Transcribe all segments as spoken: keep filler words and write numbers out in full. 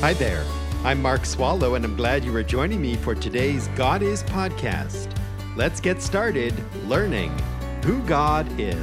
Hi there. I'm Mark Swallow, and I'm glad you are joining me for today's God Is podcast. Let's get started learning who God is.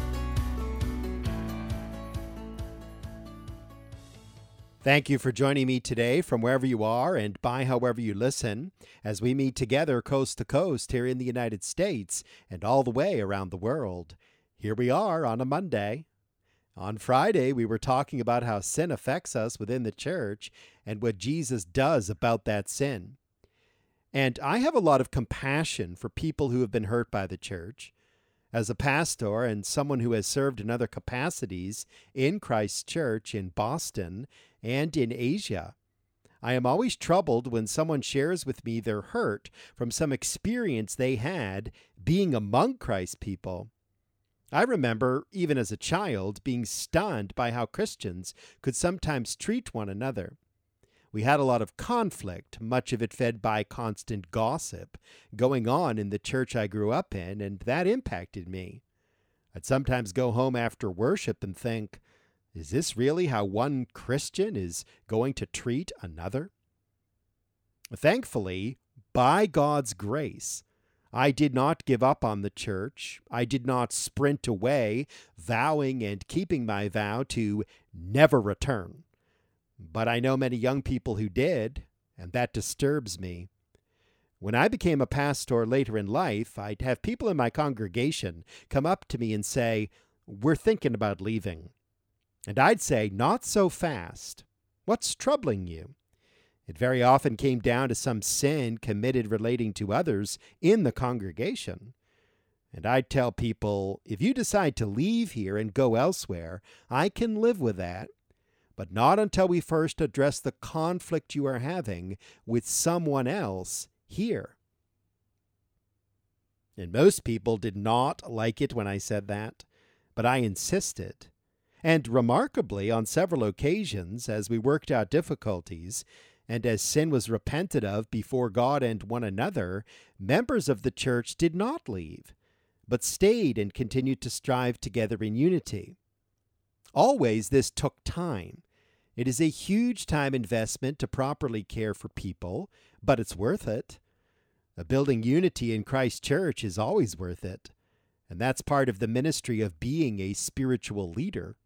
Thank you for joining me today from wherever you are and by however you listen, as we meet together coast to coast here in the United States and all the way around the world. Here we are on a Monday. On Friday, we were talking about how sin affects us within the church and what Jesus does about that sin. And I have a lot of compassion for people who have been hurt by the church. As a pastor and someone who has served in other capacities in Christ's church in Boston and in Asia, I am always troubled when someone shares with me their hurt from some experience they had being among Christ's people. I remember, even as a child, being stunned by how Christians could sometimes treat one another. We had a lot of conflict, much of it fed by constant gossip, going on in the church I grew up in, and that impacted me. I'd sometimes go home after worship and think, is this really how one Christian is going to treat another? Thankfully, by God's grace, I did not give up on the church. I did not sprint away, vowing and keeping my vow to never return. But I know many young people who did, and that disturbs me. When I became a pastor later in life, I'd have people in my congregation come up to me and say, "We're thinking about leaving." And I'd say, "Not so fast. What's troubling you?" It very often came down to some sin committed relating to others in the congregation. And I'd tell people, if you decide to leave here and go elsewhere, I can live with that, but not until we first address the conflict you are having with someone else here. And most people did not like it when I said that, but I insisted. And remarkably, on several occasions, as we worked out difficulties, and as sin was repented of before God and one another, members of the church did not leave, but stayed and continued to strive together in unity. Always this took time. It is a huge time investment to properly care for people, but it's worth it. Building unity in Christ's church is always worth it, and that's part of the ministry of being a spiritual leader.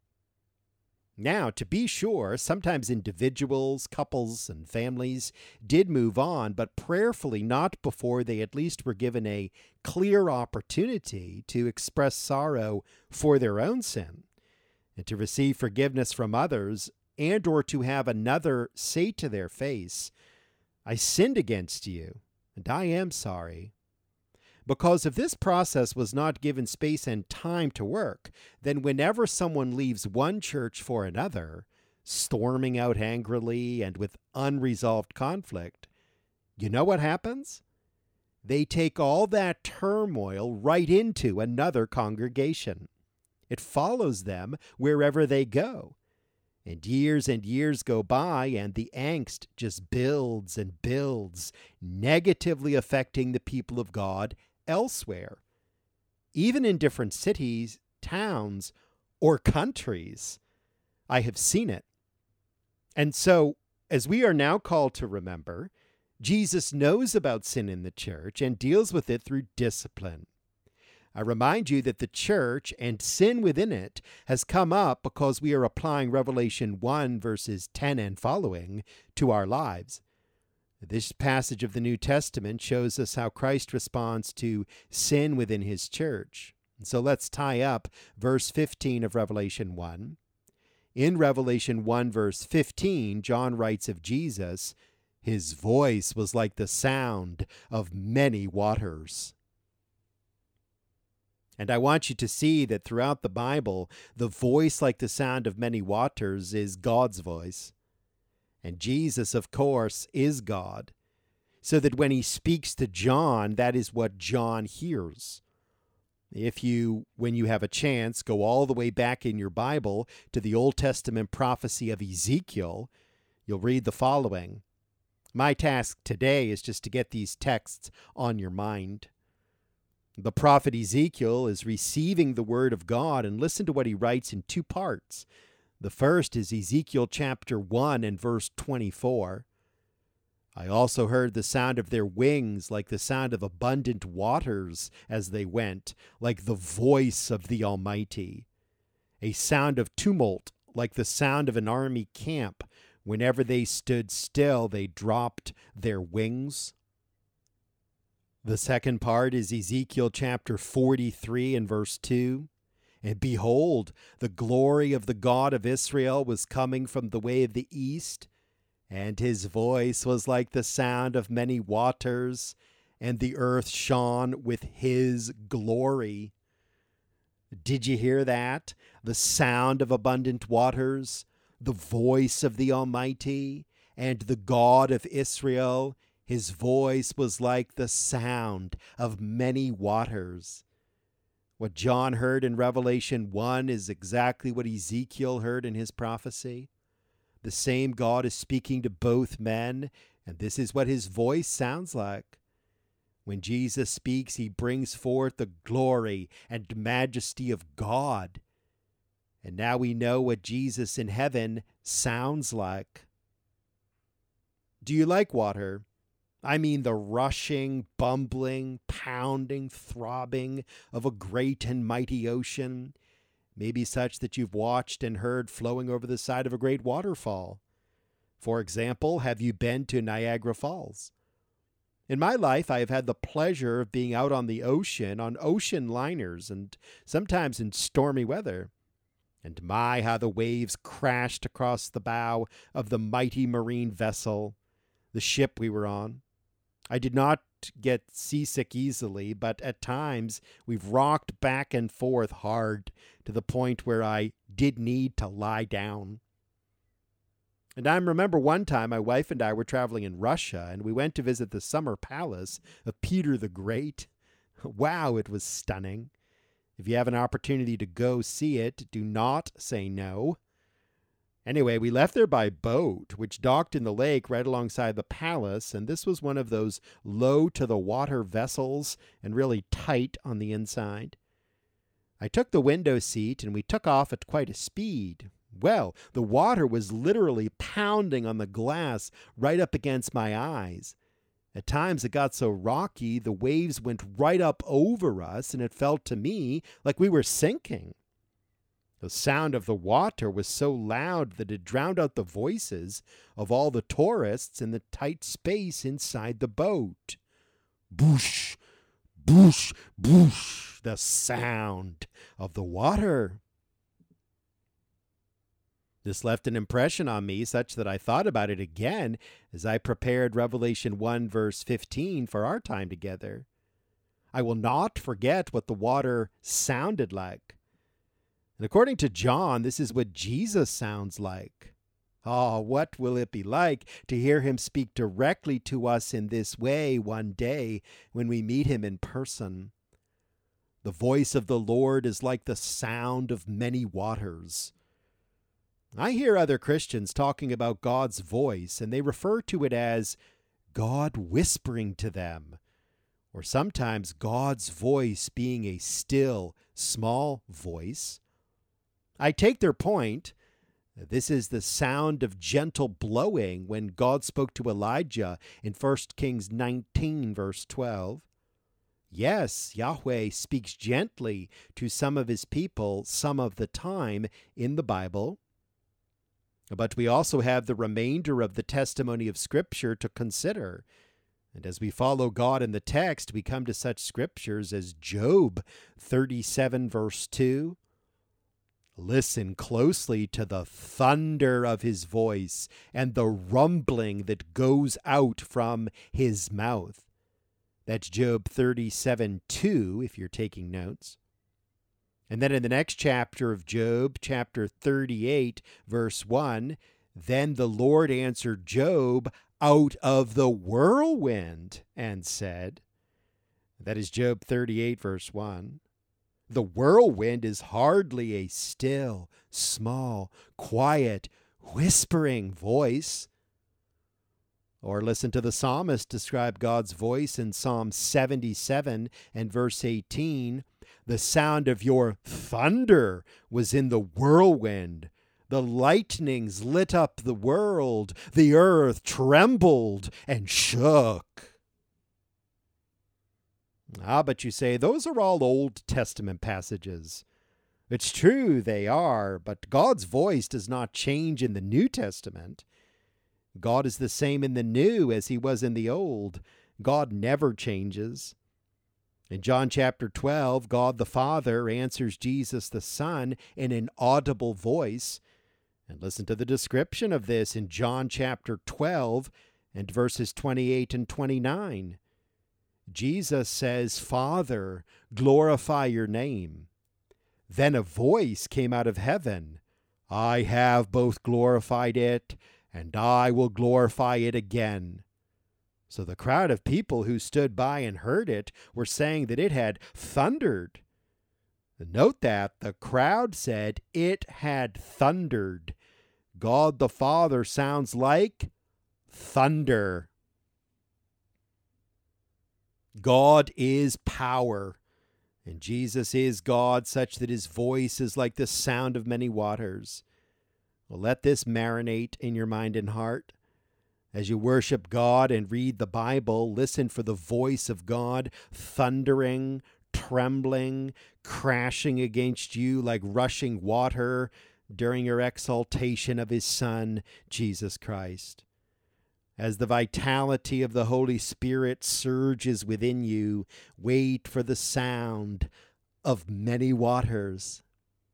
Now, to be sure, sometimes individuals, couples, and families did move on, but prayerfully not before they at least were given a clear opportunity to express sorrow for their own sin and to receive forgiveness from others, and or to have another say to their face, "I sinned against you, and I am sorry." Because if this process was not given space and time to work, then whenever someone leaves one church for another, storming out angrily and with unresolved conflict, you know what happens? They take all that turmoil right into another congregation. It follows them wherever they go. And years and years go by, and the angst just builds and builds, negatively affecting the people of God elsewhere, even in different cities, towns, or countries. I have seen it. And so, as we are now called to remember, Jesus knows about sin in the church and deals with it through discipline. I remind you that the church and sin within it has come up because we are applying Revelation one verses ten and following to our lives. This passage of the New Testament shows us how Christ responds to sin within his church. So let's tie up verse fifteen of Revelation one. In Revelation one verse fifteen, John writes of Jesus, "His voice was like the sound of many waters." And I want you to see that throughout the Bible, the voice like the sound of many waters is God's voice. And Jesus, of course, is God, so that when he speaks to John, that is what John hears. If you, when you have a chance, go all the way back in your Bible to the Old Testament prophecy of Ezekiel, you'll read the following. My task today is just to get these texts on your mind. The prophet Ezekiel is receiving the word of God, and listen to what he writes in two parts. The first is Ezekiel chapter one and verse twenty-four. I also heard the sound of their wings like the sound of abundant waters as they went, like the voice of the Almighty. A sound of tumult like the sound of an army camp. Whenever they stood still, they dropped their wings. The second part is Ezekiel chapter forty-three and verse two. And behold, the glory of the God of Israel was coming from the way of the east, and his voice was like the sound of many waters, and the earth shone with his glory. Did you hear that? The sound of abundant waters, the voice of the Almighty, and the God of Israel. His voice was like the sound of many waters. What John heard in Revelation one is exactly what Ezekiel heard in his prophecy. The same God is speaking to both men, and this is what his voice sounds like. When Jesus speaks, he brings forth the glory and majesty of God. And now we know what Jesus in heaven sounds like. Do you like water? I mean the rushing, bumbling, pounding, throbbing of a great and mighty ocean, maybe such that you've watched and heard flowing over the side of a great waterfall. For example, have you been to Niagara Falls? In my life, I have had the pleasure of being out on the ocean, on ocean liners, and sometimes in stormy weather. And my, how the waves crashed across the bow of the mighty marine vessel, the ship we were on. I did not get seasick easily, but at times we've rocked back and forth hard to the point where I did need to lie down. And I remember one time my wife and I were traveling in Russia, and we went to visit the summer palace of Peter the Great. Wow, it was stunning. If you have an opportunity to go see it, do not say no. Anyway, we left there by boat, which docked in the lake right alongside the palace, and this was one of those low-to-the-water vessels and really tight on the inside. I took the window seat, and we took off at quite a speed. Well, the water was literally pounding on the glass right up against my eyes. At times it got so rocky, the waves went right up over us, and it felt to me like we were sinking. The sound of the water was so loud that it drowned out the voices of all the tourists in the tight space inside the boat. Boosh, boosh, boosh, the sound of the water. This left an impression on me such that I thought about it again as I prepared Revelation one verse fifteen for our time together. I will not forget what the water sounded like. And according to John, this is what Jesus sounds like. Oh, what will it be like to hear him speak directly to us in this way one day when we meet him in person? The voice of the Lord is like the sound of many waters. I hear other Christians talking about God's voice, and they refer to it as God whispering to them, or sometimes God's voice being a still, small voice. I take their point. This is the sound of gentle blowing when God spoke to Elijah in First Kings nineteen, verse twelve. Yes, Yahweh speaks gently to some of his people some of the time in the Bible. But we also have the remainder of the testimony of Scripture to consider. And as we follow God in the text, we come to such scriptures as Job thirty-seven, verse two. Listen closely to the thunder of his voice and the rumbling that goes out from his mouth. That's Job thirty-seven, two, if you're taking notes. And then in the next chapter of Job, chapter thirty-eight, verse one, then the Lord answered Job out of the whirlwind and said, that is Job thirty-eight, verse one. The whirlwind is hardly a still, small, quiet, whispering voice. Or listen to the psalmist describe God's voice in Psalm seventy-seven and verse eighteen. The sound of your thunder was in the whirlwind. The lightnings lit up the world. The earth trembled and shook. Ah, but you say, those are all Old Testament passages. It's true, they are, but God's voice does not change in the New Testament. God is the same in the New as he was in the Old. God never changes. In John chapter twelve, God the Father answers Jesus the Son in an audible voice. And listen to the description of this in John chapter twelve and verses twenty-eight and twenty-nine. Jesus says, "Father, glorify your name." Then a voice came out of heaven, "I have both glorified it, and I will glorify it again." So the crowd of people who stood by and heard it were saying that it had thundered. Note that the crowd said it had thundered. God the Father sounds like thunder. God is power, and Jesus is God, such that his voice is like the sound of many waters. Well, let this marinate in your mind and heart. As you worship God and read the Bible, listen for the voice of God thundering, trembling, crashing against you like rushing water during your exaltation of his Son, Jesus Christ. As the vitality of the Holy Spirit surges within you, wait for the sound of many waters.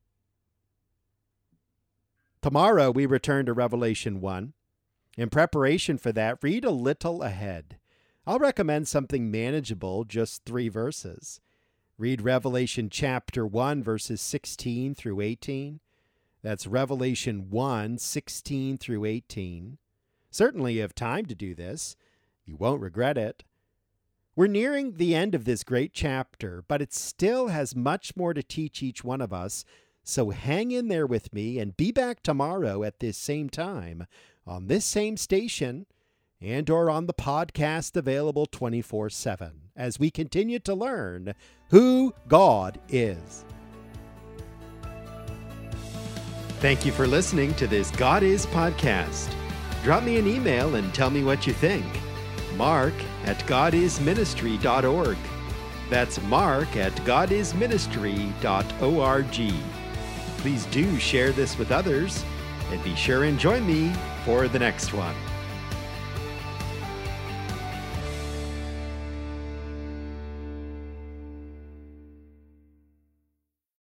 Tomorrow we return to Revelation one. In preparation for that, read a little ahead. I'll recommend something manageable, just three verses. Read Revelation chapter one, verses sixteen through eighteen. That's Revelation one, sixteen through eighteen. Certainly you have time to do this. You won't regret it. We're nearing the end of this great chapter, but it still has much more to teach each one of us. So hang in there with me and be back tomorrow at this same time on this same station and or on the podcast available twenty-four seven as we continue to learn who God is. Thank you for listening to this God Is podcast. Drop me an email and tell me what you think. Mark at god is ministry dot org. That's Mark at god is ministry dot org. Please do share this with others, and be sure and join me for the next one.